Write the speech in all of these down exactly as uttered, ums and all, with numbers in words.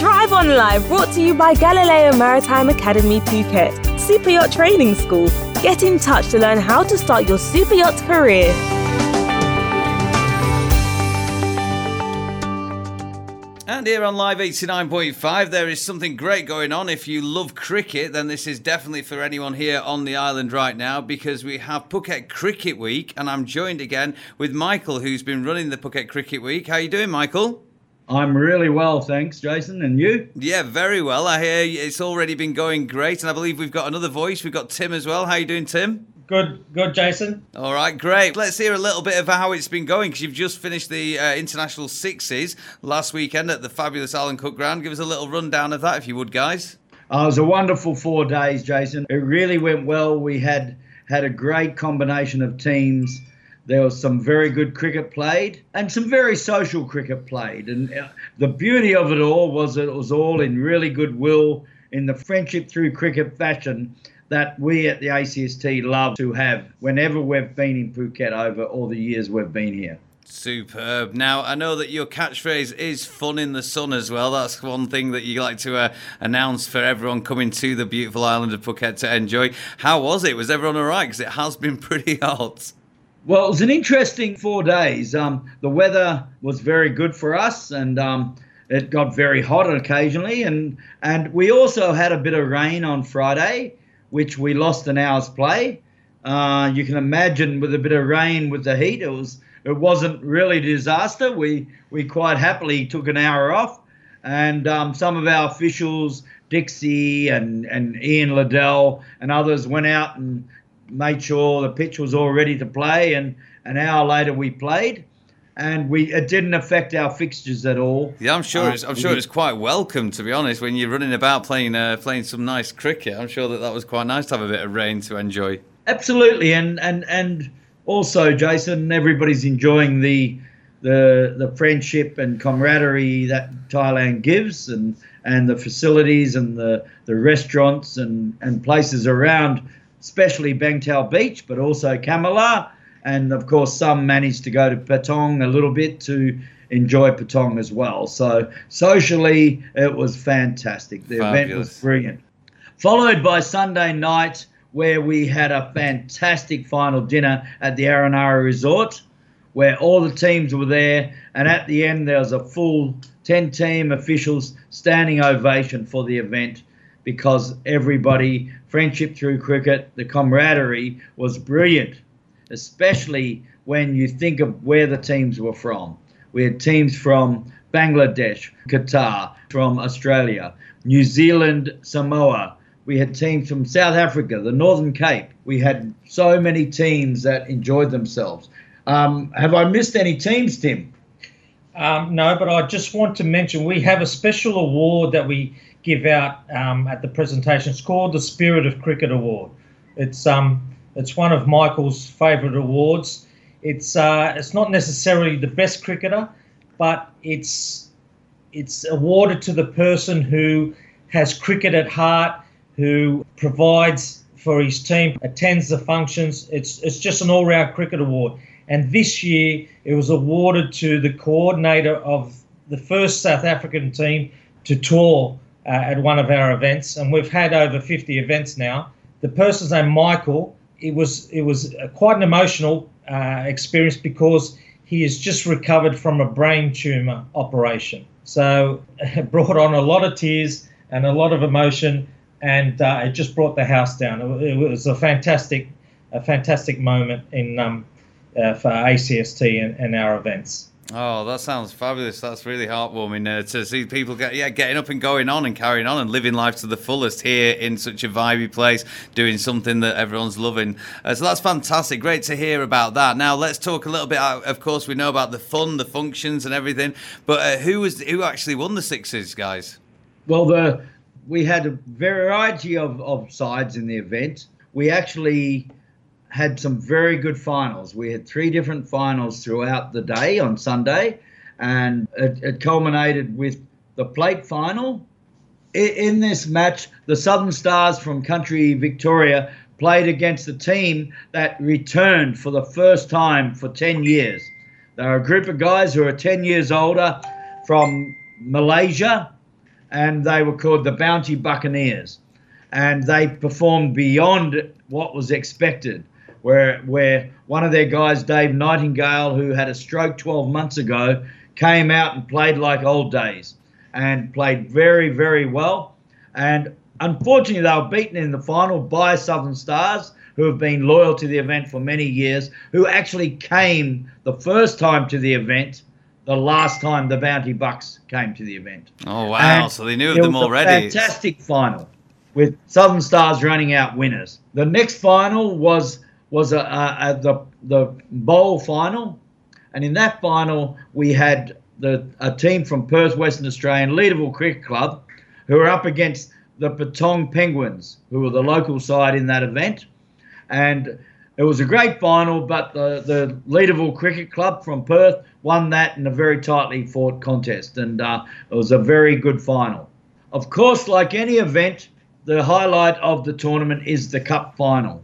Drive On Live, brought to you by Galileo Maritime Academy Phuket, Super Yacht Training School. Get in touch to learn how to start your super yacht career. And here on Live eighty-nine point five, there is something great going on. If you love cricket, then this is definitely for anyone here on the island right now, because we have Phuket Cricket Week, and I'm joined again with Michael, who's been running the Phuket Cricket Week. How are you doing, Michael? I'm really well, thanks, Jason. And you? Yeah, very well. I hear it's already been going great, and I believe we've got another voice. We've got Tim as well. How are you doing, Tim? Good, good, Jason. All right, great. Let's hear a little bit of how it's been going, because you've just finished the uh, International Sixes last weekend at the fabulous Alan Cook Ground. Give us a little rundown of that, if you would, guys. Uh, it was a wonderful four days, Jason. It really went well. We had had a great combination of teams. There was some very good cricket played and some very social cricket played. And uh, the beauty of it all was that it was all in really goodwill, in the friendship through cricket fashion that we at the A C S T love to have whenever we've been in Phuket over all the years we've been here. Superb. Now, I know that your catchphrase is fun in the sun as well. That's one thing that you like to uh, announce for everyone coming to the beautiful island of Phuket to enjoy. How was it? Was everyone all right? Because it has been pretty hot. Well, it was an interesting four days. Um, the weather was very good for us, and um, it got very hot occasionally. And, and we also had a bit of rain on Friday, which we lost an hour's play. Uh, you can imagine with a bit of rain with the heat, it was it wasn't really a disaster. We we quite happily took an hour off, and um, some of our officials, Dixie and, and Ian Liddell and others, went out and made sure the pitch was all ready to play. And an hour later we played. And we it didn't affect our fixtures at all. Yeah, I'm sure. It's, I'm sure it's quite welcome, to be honest, when you're running about playing uh, playing some nice cricket. I'm sure that that was quite nice to have a bit of rain to enjoy. Absolutely, and and and also, Jason, everybody's enjoying the the the friendship and camaraderie that Thailand gives, and and the facilities and the the restaurants and and places around, especially Bangtao Beach, but also Kamala. And, of course, some managed to go to Patong a little bit to enjoy Patong as well. So, socially, it was fantastic. The Fabulous. event was brilliant. Followed by Sunday night, where we had a fantastic final dinner at the Aranara Resort, where all the teams were there. And at the end, there was a full ten-team officials standing ovation for the event, because everybody, friendship through cricket, the camaraderie was brilliant, especially when you think of where the teams were from. We had teams from Bangladesh, Qatar, from Australia, New Zealand, Samoa. We had teams from South Africa, the Northern Cape. We had so many teams that enjoyed themselves. Um, have I missed any teams, Tim? Um, no, but I just want to mention we have a special award that we give out um, at the presentation. It's called the Spirit of Cricket Award. It's um. It's one of Michael's favourite awards. It's uh, it's not necessarily the best cricketer, but it's it's awarded to the person who has cricket at heart, who provides for his team, attends the functions. It's it's just an all-round cricket award. And this year it was awarded to the coordinator of the first South African team to tour uh, at one of our events, and we've had over fifty events now. The person's name Michael. It was it was quite an emotional uh, experience, because he has just recovered from a brain tumour operation. So it brought on a lot of tears and a lot of emotion, and uh, it just brought the house down. It, it was a fantastic, a fantastic moment in um, uh, for A C S T and, and our events. Oh, that sounds fabulous. That's really heartwarming uh, to see people get yeah getting up and going on and carrying on and living life to the fullest here in such a vibey place, doing something that everyone's loving. Uh, so that's fantastic. Great to hear about that. Now let's talk a little bit. Of course, we know about the fun, the functions, and everything. But uh, who was who actually won the Sixes, guys? Well, the we had a variety of, of sides in the event. We actually had some very good finals. We had three different finals throughout the day on Sunday, and it, it culminated with the plate final. In, in this match, the Southern Stars from country Victoria played against a team that returned for the first time for ten years. They're a group of guys who are ten years older from Malaysia, and they were called the Bounty Buccaneers, and they performed beyond what was expected. Where where one of their guys, Dave Nightingale, who had a stroke twelve months ago, came out and played like old days, and played very very well. And unfortunately, they were beaten in the final by Southern Stars, who have been loyal to the event for many years, who actually came the first time to the event, the last time the Bounty Bucks came to the event. Oh, wow. And so they knew of them already. Fantastic final with Southern Stars running out winners. The next final was was a, a, a, the, the bowl final. And in that final, we had the a team from Perth, Western Australia, and Leederville Cricket Club, who were up against the Patong Penguins, who were the local side in that event. And it was a great final, but the, the Leederville Cricket Club from Perth won that in a very tightly fought contest, and uh, it was a very good final. Of course, like any event, the highlight of the tournament is the cup final.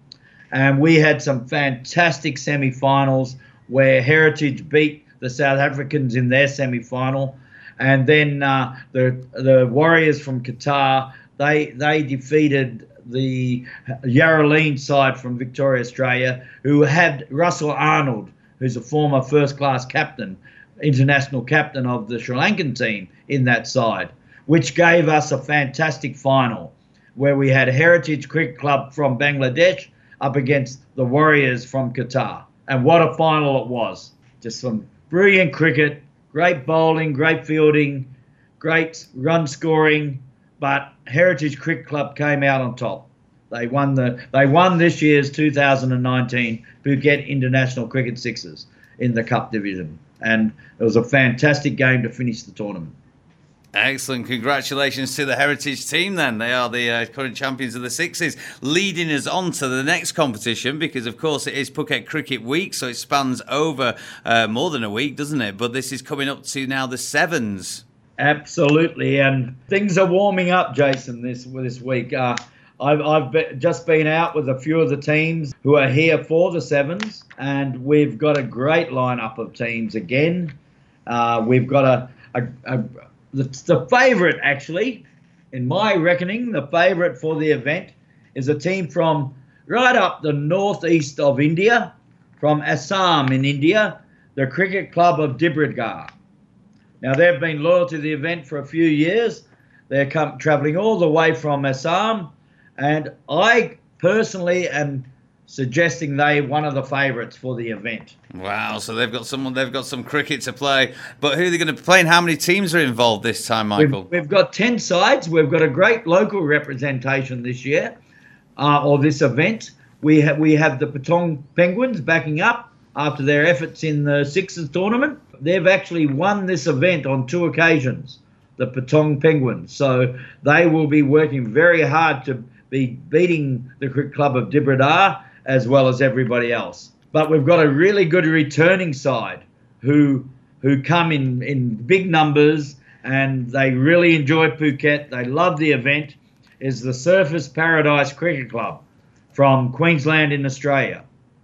And we had some fantastic semi-finals where Heritage beat the South Africans in their semi-final. And then uh, the the Warriors from Qatar, they they defeated the Yarraleen side from Victoria, Australia, who had Russell Arnold, who's a former first-class captain, international captain of the Sri Lankan team in that side, which gave us a fantastic final where we had Heritage Cricket Club from Bangladesh up against the Warriors from Qatar. And what a final it was. Just some brilliant cricket, great bowling, great fielding, great run scoring, but Heritage Cricket Club came out on top. They won the they won this year's two thousand nineteen Phuket International Cricket Sixes in the Cup division, and it was a fantastic game to finish the tournament. Excellent. Congratulations to the Heritage team then. They are the uh, current champions of the Sixes, leading us on to the next competition because, of course, it is Phuket Cricket Week, so it spans over uh, more than a week, doesn't it? But this is coming up to now the Sevens. Absolutely, and things are warming up, Jason, this this week. Uh, I've, I've be, just been out with a few of the teams who are here for the Sevens, and we've got a great lineup of teams again. Uh, we've got a... a, a The, the favourite, actually, in my reckoning, the favourite for the event is a team from right up the northeast of India, from Assam in India, the Cricket Club of Dibrugarh. Now, they've been loyal to the event for a few years. They're come, travelling all the way from Assam, and I personally am suggesting they one of the favourites for the event. Wow! So they've got someone, they've got some cricket to play. But who are they going to play, and how many teams are involved this time, Michael? We've, we've got ten sides. We've got a great local representation this year, uh, or this event. We have we have the Patong Penguins backing up after their efforts in the Sixers tournament. They've actually won this event on two occasions, the Patong Penguins. So they will be working very hard to be beating the Cricket Club of Dibrugarh as well as everybody else. But we've got a really good returning side who who come in, in big numbers, and they really enjoy Phuket. They love the event. Is the Surfers Paradise Cricket Club from Queensland in Australia.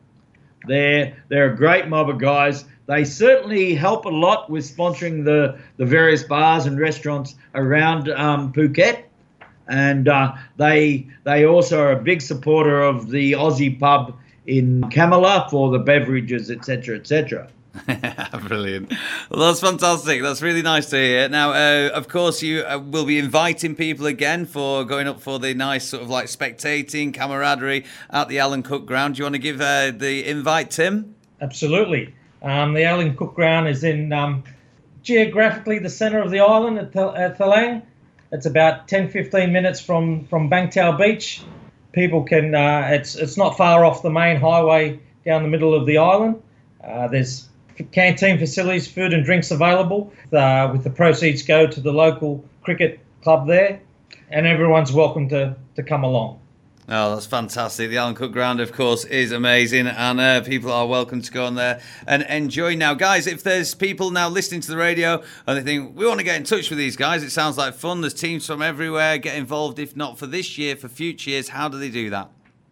They're, they're a great mob of guys. They certainly help a lot with sponsoring the, the various bars and restaurants around um, Phuket. And uh, they they also are a big supporter of the Aussie pub in Kamala for the beverages, et cetera, et cetera. Brilliant. Well, that's fantastic. That's really nice to hear. Now, uh, of course, you uh, will be inviting people again for going up for the nice sort of like spectating camaraderie at the Alan Cook Ground. Do you want to give uh, the invite, Tim? Absolutely. Um, the Alan Cook Ground is in um, geographically the centre of the island at, Th- at Thalang. It's about ten, fifteen minutes from, from Bangtao Beach. People can, uh, it's it's not far off the main highway down the middle of the island. Uh, there's canteen facilities, food and drinks available. Uh, with the proceeds go to the local cricket club there, and everyone's welcome to, to come along. Oh, that's fantastic. The Alan Cook Ground, of course, is amazing, and uh, people are welcome to go on there and enjoy. Now, guys, if there's people now listening to the radio and they think, we want to get in touch with these guys, it sounds like fun, there's teams from everywhere, get involved, if not for this year, for future years, how do they do that?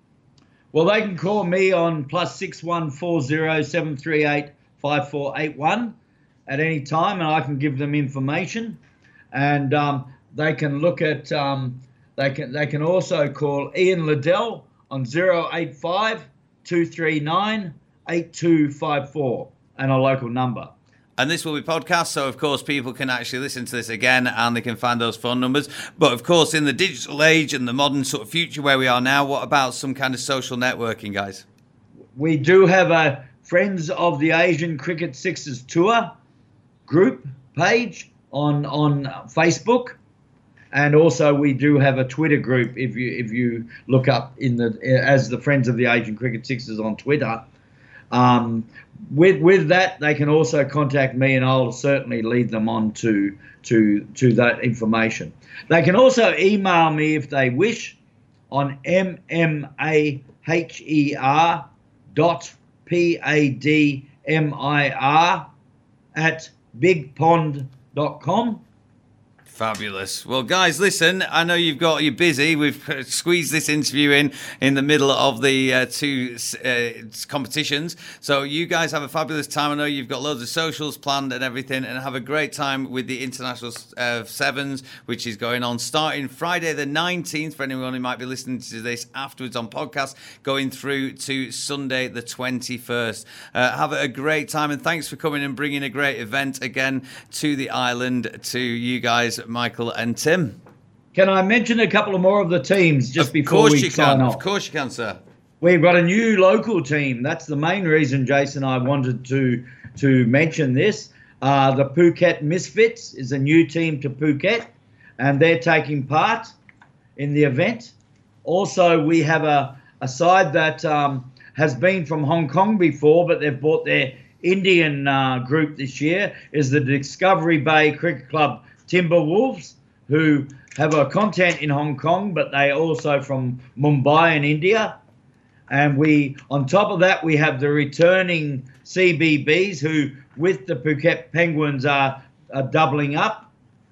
Well, they can call me on plus six one four zero seven three eight five four eight one at any time, and I can give them information. And um, they can look at um, they can they can also call Ian Liddell on zero eight five, two three nine, eight two five four and a local number. And this will be podcast, so of course people can actually listen to this again and they can find those phone numbers. But of course, in the digital age and the modern sort of future where we are now, what about some kind of social networking, guys? We do have a Friends of the Asian Cricket Sixers Tour group page on on Facebook, and also we do have a Twitter group. If you if you look up in the as the Friends of the Asian Cricket Sixers on Twitter. Um, with with that, they can also contact me, and I'll certainly lead them on to to to that information. They can also email me if they wish on m m a h e r dot p a d m i r at big pond dot com. Fabulous. Well, guys, listen, I know you've got, you're busy. We've squeezed this interview in in the middle of the uh, two uh, competitions. So you guys have a fabulous time. I know you've got loads of socials planned and everything, and have a great time with the International uh, Sevens, which is going on starting Friday the nineteenth, for anyone who might be listening to this afterwards on podcast, going through to Sunday the twenty-first. Uh, have a great time, and thanks for coming and bringing a great event again to the island, to you guys, Michael and Tim. Can I mention a couple of more of the teams just of before we you sign can. off? Of course you can, sir. We've got a new local team. That's the main reason, Jason, I wanted to to mention this. Uh, the Phuket Misfits is a new team to Phuket, and they're taking part in the event. Also, we have a, a side that um, has been from Hong Kong before, but they've brought their Indian uh, group this year, is the Discovery Bay Cricket Club Timberwolves, who have a content in Hong Kong, but they also from Mumbai in India. And we, on top of that, we have the returning C B Bs, who with the Phuket Penguins are, are doubling up.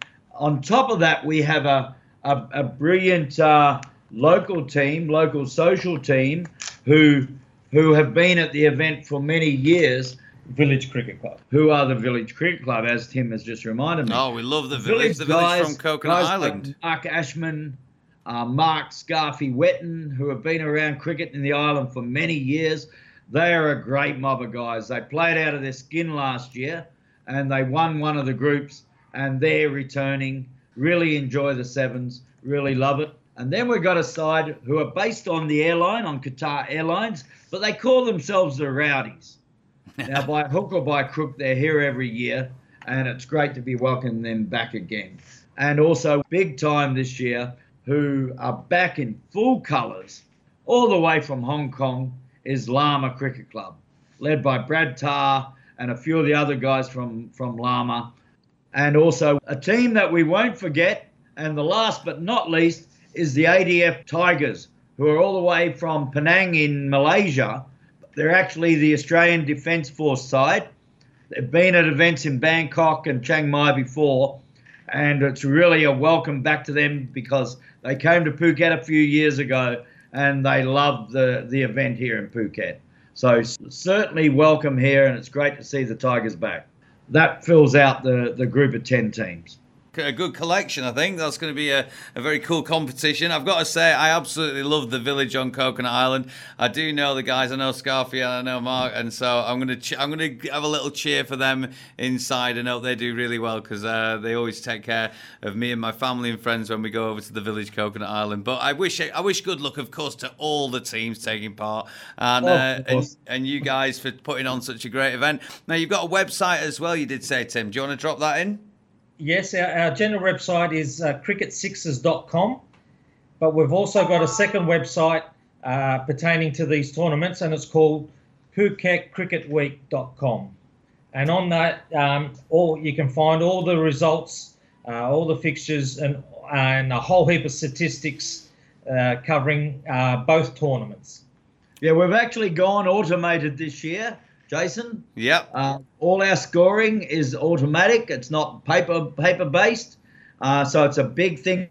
On top of that, we have a, a, a brilliant uh, local team, local social team, who who have been at the event for many years. Village Cricket Club. Who are the Village Cricket Club, as Tim has just reminded me. Oh, we love the Village. The Village guys, from Coconut guys Island. Like Mark Ashman, uh, Mark Scarfy Wetton, who have been around cricket in the island for many years. They are a great mob of guys. They played out of their skin last year, and they won one of the groups, and they're returning. Really enjoy the Sevens. Really love it. And then we've got a side who are based on the airline, on Qatar Airlines, but they call themselves the Rowdies. Now, by hook or by crook, they're here every year, and it's great to be welcoming them back again. And also, big time this year, who are back in full colours, all the way from Hong Kong, is Lama Cricket Club, led by Brad Tarr and a few of the other guys from, from Lama. And also, a team that we won't forget, and the last but not least, is the A D F Tigers, who are all the way from Penang in Malaysia. They're actually the Australian Defence Force side. They've been at events in Bangkok and Chiang Mai before, and it's really a welcome back to them because they came to Phuket a few years ago and they loved the, the event here in Phuket. So certainly welcome here, and it's great to see the Tigers back. That fills out the, the group of ten teams. A good collection, I think. That's going to be a, a very cool competition. I've got to say, I absolutely love the Village on Coconut Island. I do know the guys. I know Scarfy and I know Mark, and so I'm going to ch- I'm going to have a little cheer for them inside. I know they do really well because uh, they always take care of me and my family and friends when we go over to the Village Coconut Island. But I wish I wish good luck, of course, to all the teams taking part, and oh, uh, and, and you guys for putting on such a great event. Now you've got a website as well. You did say, Tim. Do you want to drop that in? Yes, our, our general website is uh, cricket sixers dot com, but we've also got a second website uh, pertaining to these tournaments, and it's called phuket cricket week dot com. And on that, um, all you can find all the results, uh, all the fixtures, and and a whole heap of statistics uh, covering uh, both tournaments. Yeah, we've actually gone automated this year, Jason. Yep. Uh, all our scoring is automatic. It's not paper paper based. Uh, so it's a big thing.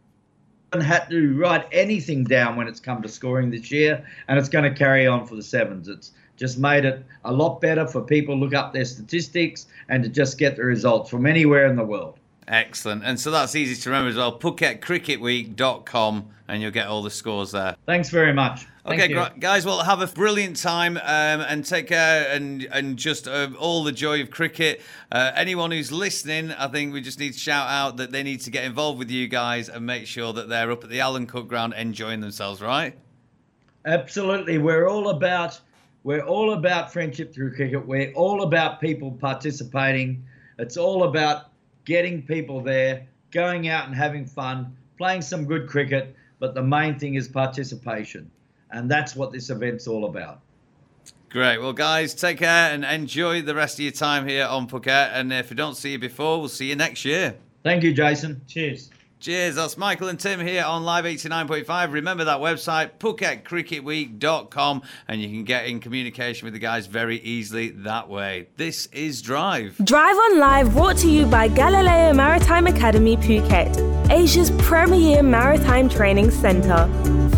I haven't had to write anything down when it's come to scoring this year, and it's going to carry on for the Sevens. It's just made it a lot better for people to look up their statistics and to just get the results from anywhere in the world. Excellent. And so that's easy to remember as well, phuket cricket week dot com, and you'll get all the scores there. Thanks very much. Thank okay, you. guys, well, have a brilliant time um, and take care and, and just uh, all the joy of cricket. Uh, anyone who's listening, I think we just need to shout out that they need to get involved with you guys and make sure that they're up at the Allen Cook ground enjoying themselves, right? Absolutely. We're all about we're all about friendship through cricket. We're all about people participating. It's all about getting people there, going out and having fun, playing some good cricket, but the main thing is participation. And that's what this event's all about. Great. Well, guys, take care and enjoy the rest of your time here on Phuket. And if we don't see you before, we'll see you next year. Thank you, Jason. Cheers. Cheers. That's Michael and Tim here on Live eighty-nine point five. Remember that website, phuket cricket week dot com, and you can get in communication with the guys very easily that way. This is Drive. Drive on Live, brought to you by Galileo Maritime Academy Phuket, Asia's premier maritime training centre.